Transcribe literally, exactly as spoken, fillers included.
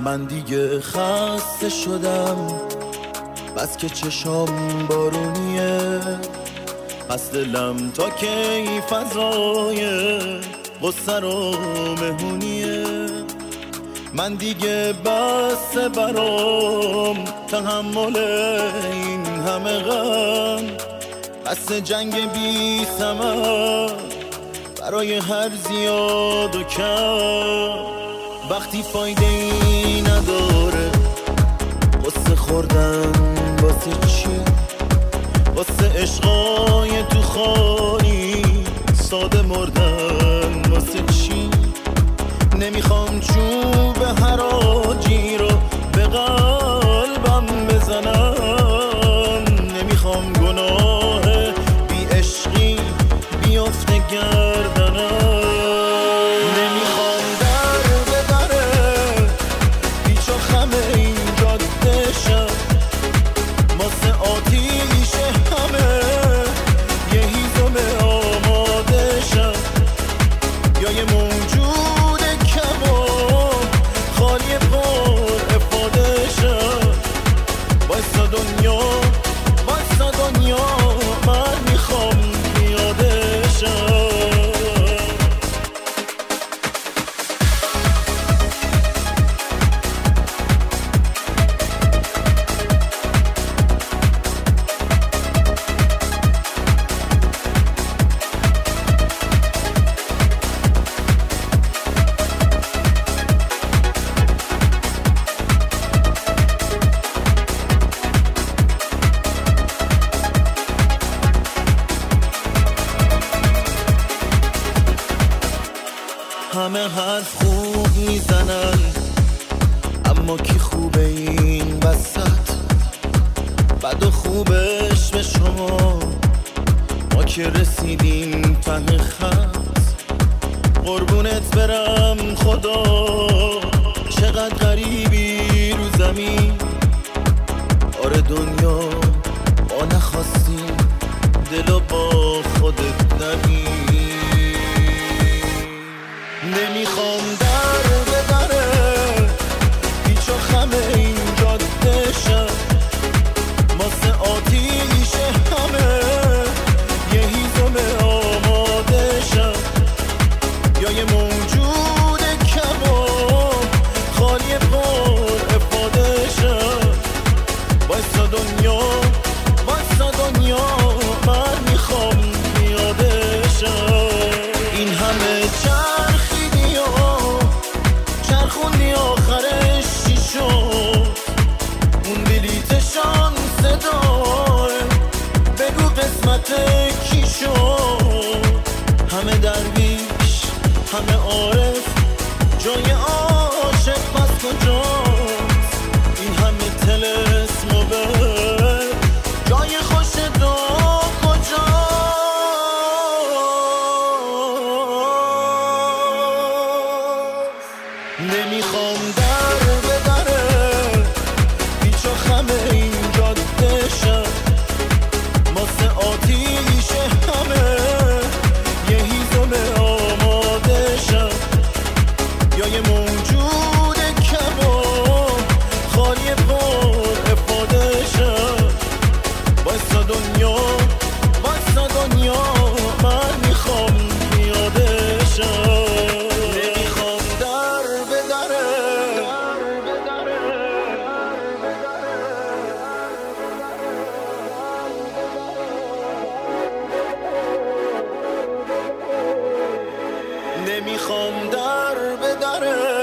من دیگه خسته شدم، بس که چشام بارونیه، پس دلم تا کی فضای غصه رو مهونیه. من دیگه بس برام تحمل این همه غم، بس جنگ بی ثمر برای هر زیاد و کم. وقتی فایده ای نداره قصه خوردن واسه چی؟ واسه عشقای تو خالی ساده مردن واسه چی؟ نمیخوام چوب حراجی رو به قلبم بزنم، نمیخوام گناه بی عشقی بیفته گردنم، نمیخوام در به دره پیچ و خم این جاده شم، واسه آتیش همه یه هیزم آماده شم، یا یه موجود کم و خالی پر افاده شم. بایستا دنیا بایستا دنیا من میخوام پیاده شم. همه حرف خوب میزنن، اما کی خوبه این وسط؟ بد و خوبش به شما، ما که رسیدیم ته خط. قربونت برم خدا، چقدر غریبی رو زمین. آره دنیا ما نخواستیم دلو با خودت نبین. نمیخوام در به دره پیچ و خم این جاده شم، واسه آتیش همه یه هیزم آماده شم، یا یه موجود کم و خالی پر افاده شم. بایستا دنیا بایستا دنیا من میخوام پیاده شم. این همه چرخیدی و چرخوندی آخرش چی شد؟ اون بلیت شانس داره بگو قسمت کی شد؟ همه درویش همه عارف، جای عاشق پس کجاست؟ این همه طلسم و بر جای خوش دا کجاست؟ نمیخوام در به دره پیچ و خم این جاده شم، واسه آتیش همه یه هیزم آماده شم، یا یه موجود کم و خالی پر افاده شم. بایستا دنیا بایستا دنیا من میخوام پیاده شم. نمیخوام در به دره نمیخوام در به دره